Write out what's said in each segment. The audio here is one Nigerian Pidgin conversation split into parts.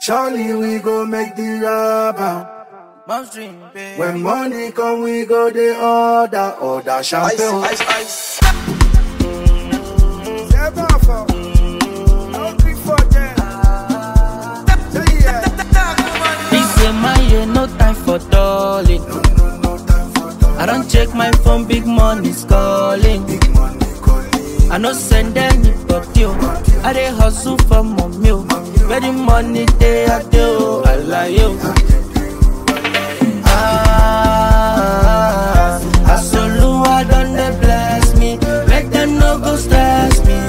Charlie, we go make the rubber. When money come, we go the order champagne. Ice. This year my year, no time for darling. I don't check my phone, big money's calling. I no send anybody, I dey hustle for mommy. Where the money they I do, I lie you. I done they bless me, make them no go stress me.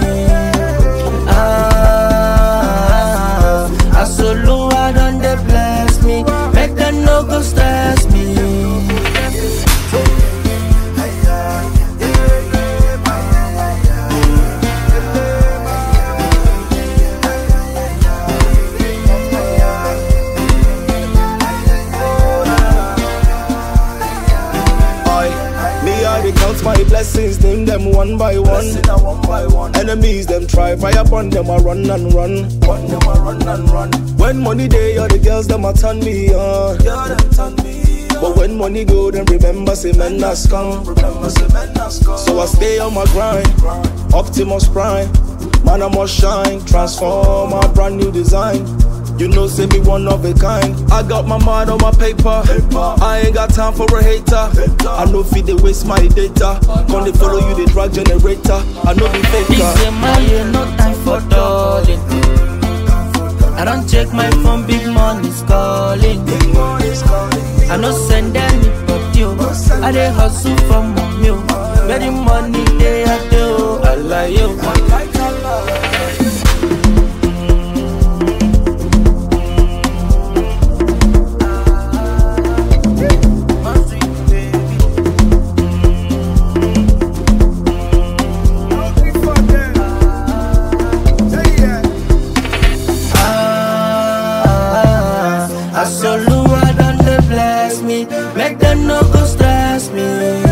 I done they bless me, make them no go stress me. Count my blessings, name them one by one. Enemies them try, fire upon them, I run and run. When money day, all the girls them a turn me on. But when money go, then remember say men has come. So I stay on my grind, Optimus Prime. Man I must shine, transform my brand new design. You know, say me one of a kind. I got my mind on my paper. I ain't got time for a hater. I know feed they waste my data. Gonna follow you, the drug generator. I know the faker. This year my year, no time for darling. I don't check my phone, big money's calling. I no send anybody, I dey hustle for mommy. Where the money they I do, I lie you. I done they bless me, make them no go stress me.